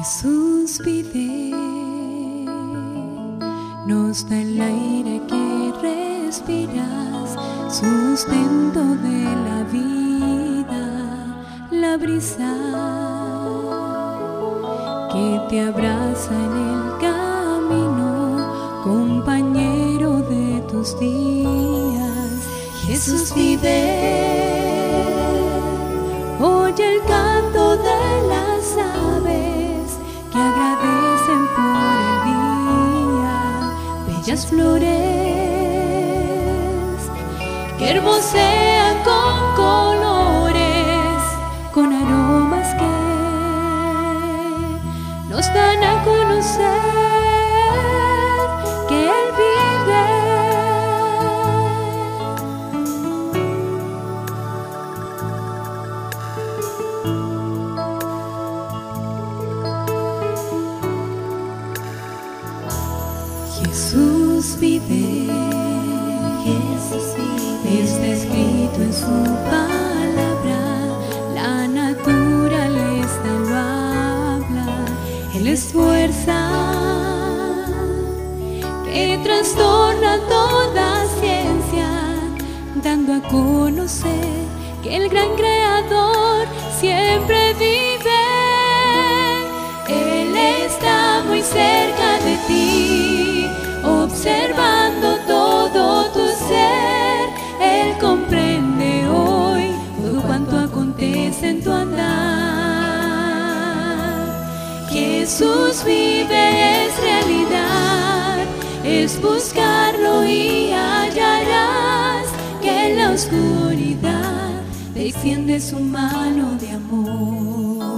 Jesús vive, nos da el aire que respiras, sustento de la vida, la brisa que te abraza en el camino, compañero de tus días. Jesús vive, oye el canto de las aves que agradecen por el día, bellas flores que hermosean con colores, con aromas que nos dan a conocer que Él vive. Jesús vive, Jesús vive, está escrito en su palabra, la naturaleza lo habla. Él es fuerza que trastorna toda ciencia, dando a conocer que el gran creador siempre vive. Él está muy cerca de ti, observando todo tu ser. Él comprende hoy todo cuanto acontece en tu andar. Jesús vive, es realidad, es buscarlo y hallarás que en la oscuridad te extiende su mano de amor.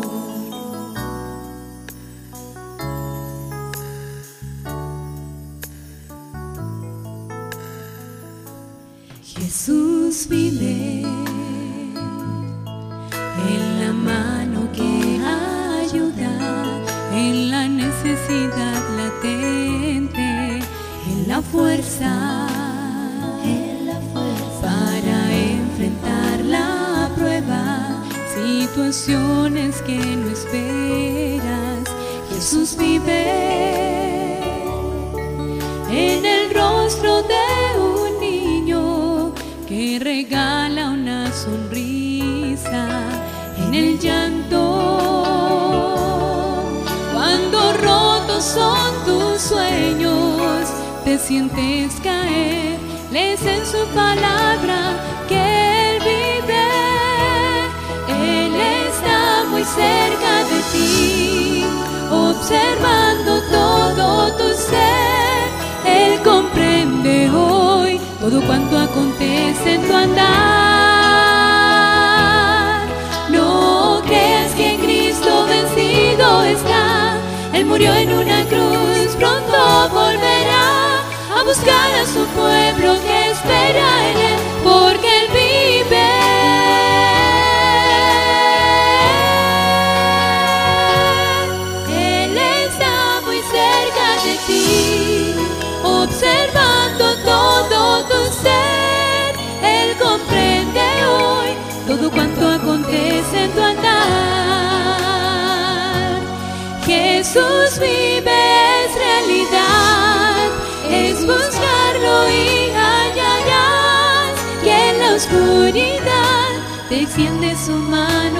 Jesús vive en la mano que ayuda, en la necesidad latente, en la fuerza para enfrentar la prueba, situaciones que no esperas. Jesús vive en el rostro de un niño que regala una sonrisa, en el llanto cuando rotos son tus sueños, te sientes caer, lees en su palabra que Él vive. Él está muy cerca de ti, observando todo tu ser. Él comprende hoy todo cuanto acontece en tu andar. No creas que en Cristo vencido está. Él murió en una cruz, pronto volverá a buscar a su pueblo que espera en Él, porque Él vive. Él está muy cerca de ti, observando todo tu ser. Él comprende hoy todo cuanto acontece en tu andar. Jesús vive, es realidad, es buscarlo y hallarás que en la oscuridad te extiende su mano